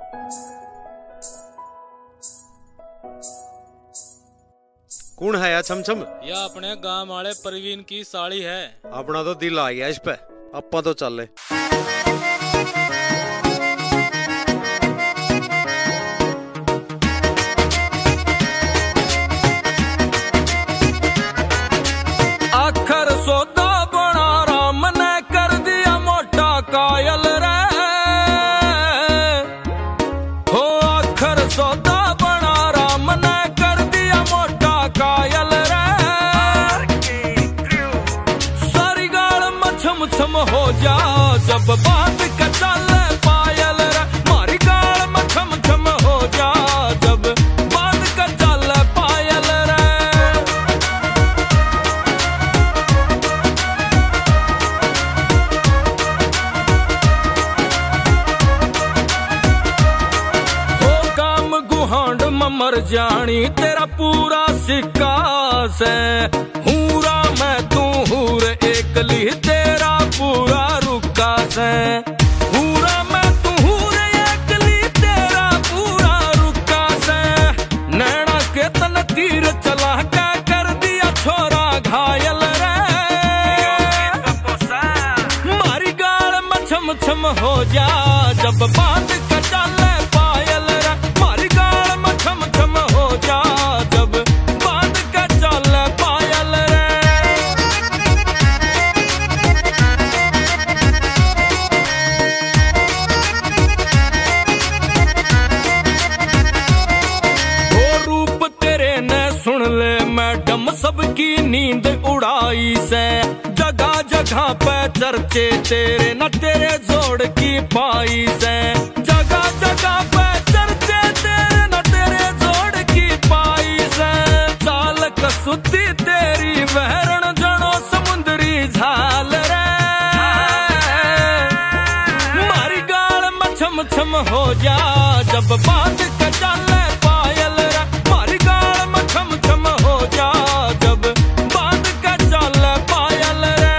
कौन है या छमछम? यह अपने गांव वाले परवीन की साड़ी है। अपना तो दिल आ गया इस पे, अपा तो चल। आखर सौदा बना राम ने कर दिया मोटा कायल रे, हो आखर सौदा बना राम ने कर दिया मोटा कायल रे। सारी गाल मछम छम हो जा जब बात का चले पायल रे, मारी गाल मछम छम हो जा जब बात का चले पायल रे। हो काम गुहांड मर जानी तेरा पूरा सिक्का से, हूरा मैं तू हूर एकली तेरा पूरा रुका से, हूरा मैं तू हूर एकली तेरा पूरा रुका से। नैना के तन तीर चला के कर दिया छोरा घायल रे, मारी गाल मछम छम हो जा जब बात का चले पायल रे, मारी गाल मछम छम हो जा जब बात का चले पायल रे। वो रूप तेरे ने सुन ले मैडम सबकी नींद उड़ाई से, जगह जगह पे चर्चे तेरे न तेरे जोड़ की पाई से, जगह जगह पे चर्चे तेरे न तेरे जोड़ की पाई से। चाल कसुती तेरी बहरण जनो समुद्री झाल रे, मारी गाल मछम छम हो जा जब बात का चले पायल रे, मारी गाल मछम छम हो जा जब बात का चले पायल रे।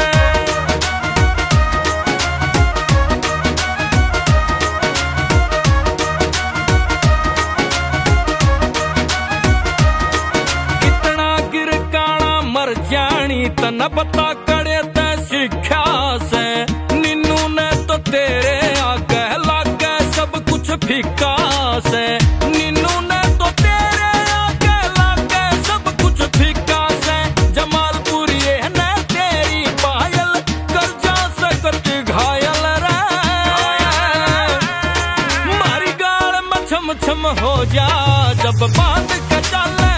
कितना गिर काना मर जानी तना पता करे ते शिक्षा से, निन्नू ने तो तेरे आगे लागे सब कुछ फीका से, निन्नू ने तो तेरे आगे लागे सब कुछ फीका से। जमालपुरी ने तेरी पायल कर जा सकती घायल रे, मारी गाल मछम छम हो जा जब बात का चले